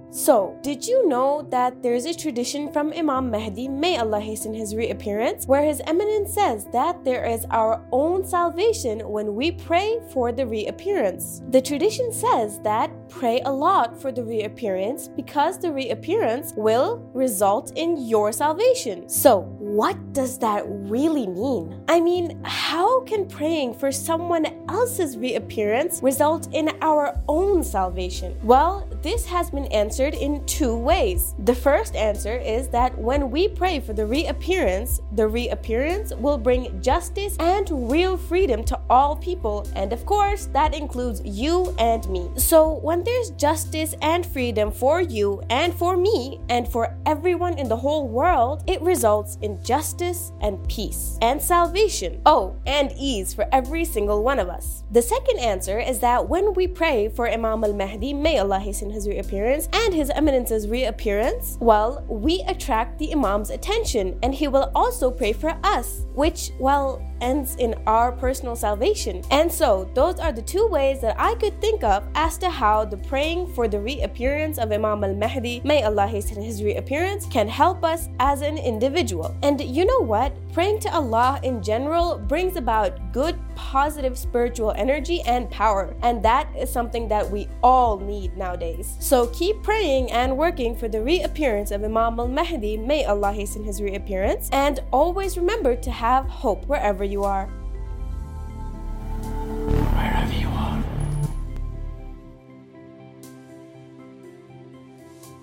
So, did you know that there is a tradition from Imam Mahdi, may Allah hasten his reappearance, where His Eminence says that there is our own salvation when we pray for the reappearance? The tradition says that pray a lot for the reappearance because the reappearance will result in your salvation. So, what does that really mean? I mean, how can praying for someone else's reappearance result in our own salvation? Well, this has been answered in two ways. The first answer is that when we pray for the reappearance will bring justice and real freedom to all people. And of course, that includes you and me. So when there's justice and freedom for you and for me and for everyone in the whole world, it results in justice and peace and salvation. Oh, and ease for every single one of us. The second answer is that when we pray for Imam al-Mahdi, may Allah hasten his reappearance, and His Eminence's reappearance, well, we attract the Imam's attention, and he will also pray for us, which, well, ends in our personal salvation. And so, those are the two ways that I could think of as to how the praying for the reappearance of Imam al-Mahdi, may Allah hasten his reappearance, can help us as an individual. And you know what? Praying to Allah in general brings about good, positive spiritual energy and power. And that is something that we all need nowadays. So keep praying and working for the reappearance of Imam al-Mahdi, may Allah hasten his reappearance. And always remember to have hope wherever you are.